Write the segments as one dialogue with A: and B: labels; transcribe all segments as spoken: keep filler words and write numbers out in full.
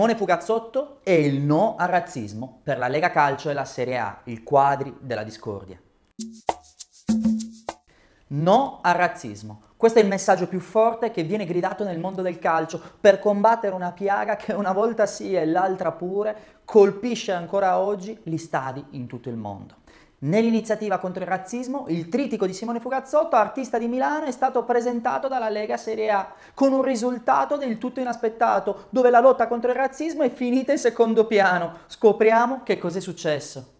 A: Simone Fugazzotto e il no al razzismo per la Lega Calcio e la Serie A, il quadri della discordia. No al razzismo. Questo è il messaggio più forte che viene gridato nel mondo del calcio per combattere una piaga che una volta sì e l'altra pure colpisce ancora oggi gli stadi in tutto il mondo. Nell'iniziativa contro il razzismo, il trittico di Simone Fugazzotto, artista di Milano, è stato presentato dalla Lega Serie A con un risultato del tutto inaspettato, dove la lotta contro il razzismo è finita in secondo piano. Scopriamo che cos'è successo.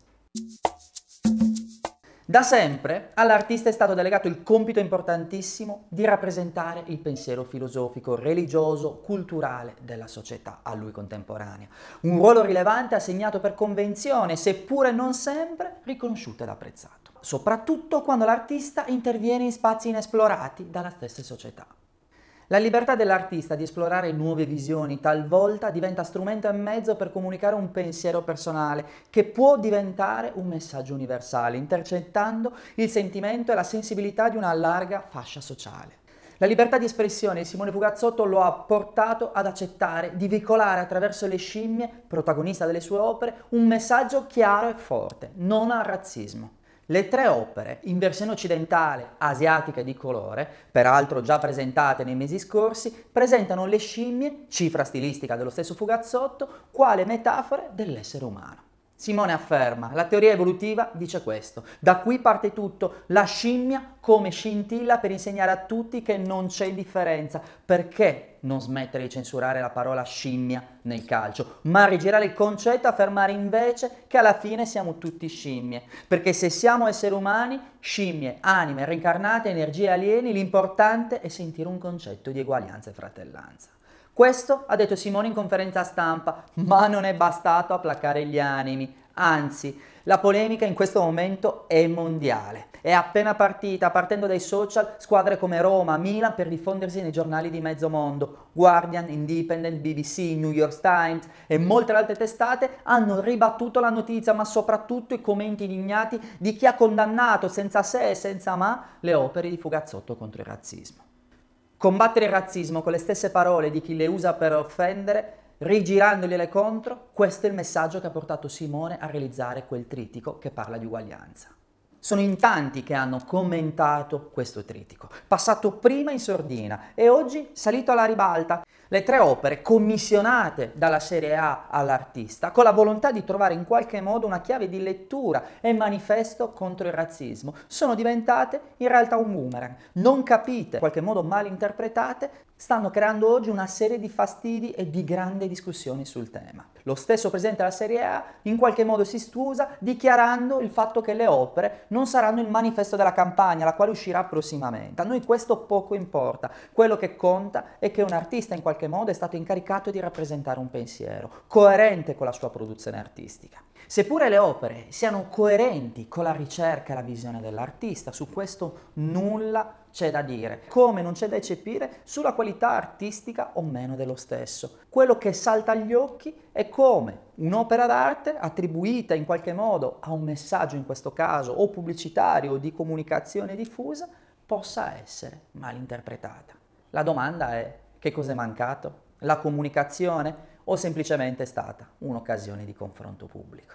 A: Da sempre all'artista è stato delegato il compito importantissimo di rappresentare il pensiero filosofico, religioso, culturale della società a lui contemporanea. Un ruolo rilevante assegnato per convenzione, seppure non sempre riconosciuto ed apprezzato. Soprattutto quando l'artista interviene in spazi inesplorati dalla stessa società. La libertà dell'artista di esplorare nuove visioni talvolta diventa strumento e mezzo per comunicare un pensiero personale che può diventare un messaggio universale, intercettando il sentimento e la sensibilità di una larga fascia sociale. La libertà di espressione di Simone Fugazzotto lo ha portato ad accettare di veicolare attraverso le scimmie, protagonista delle sue opere, un messaggio chiaro e forte, non al razzismo. Le tre opere, in versione occidentale, asiatica e di colore, peraltro già presentate nei mesi scorsi, presentano le scimmie, cifra stilistica dello stesso Fugazzotto, quale metafore dell'essere umano. Simone afferma, la teoria evolutiva dice questo, da qui parte tutto, la scimmia come scintilla per insegnare a tutti che non c'è differenza. Perché non smettere di censurare la parola scimmia nel calcio, ma rigirare il concetto e affermare invece che alla fine siamo tutti scimmie? Perché se siamo esseri umani, scimmie, anime reincarnate, energie alieni, l'importante è sentire un concetto di eguaglianza e fratellanza. Questo ha detto Simone in conferenza stampa, ma non è bastato a placare gli animi, anzi, la polemica in questo momento è mondiale. È appena partita, partendo dai social, squadre come Roma, Milan per diffondersi nei giornali di mezzo mondo. Guardian, Independent, B B C, New York Times e molte altre testate hanno ribattuto la notizia, ma soprattutto i commenti indignati di chi ha condannato senza se e senza ma le opere di Fugazzotto contro il razzismo. Combattere il razzismo con le stesse parole di chi le usa per offendere, rigirandogliele contro, questo è il messaggio che ha portato Simone a realizzare quel trittico che parla di uguaglianza. Sono in tanti che hanno commentato questo trittico, passato prima in sordina e oggi salito alla ribalta. Le tre opere commissionate dalla Serie A all'artista con la volontà di trovare in qualche modo una chiave di lettura e manifesto contro il razzismo sono diventate in realtà un boomerang. Non capite, in qualche modo mal interpretate, stanno creando oggi una serie di fastidi e di grandi discussioni sul tema. Lo stesso presidente della Serie A in qualche modo si scusa dichiarando il fatto che le opere non saranno il manifesto della campagna, la quale uscirà prossimamente. A noi questo poco importa. Quello che conta è che un artista in qualche modo è stato incaricato di rappresentare un pensiero, coerente con la sua produzione artistica. Seppure le opere siano coerenti con la ricerca e la visione dell'artista, su questo nulla c'è da dire, come non c'è da eccepire sulla qualità artistica o meno dello stesso. Quello che salta agli occhi è come un'opera d'arte attribuita in qualche modo a un messaggio, in questo caso o pubblicitario o di comunicazione diffusa, possa essere mal interpretata. La domanda è: che cos'è mancato? La comunicazione o semplicemente è stata un'occasione di confronto pubblico?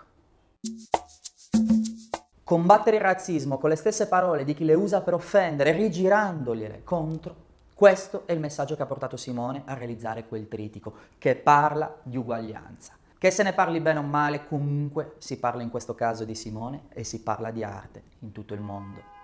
A: Combattere il razzismo con le stesse parole di chi le usa per offendere, rigirandogliele contro, questo è il messaggio che ha portato Simone a realizzare quel trittico, che parla di uguaglianza. Che se ne parli bene o male, comunque si parla in questo caso di Simone e si parla di arte in tutto il mondo.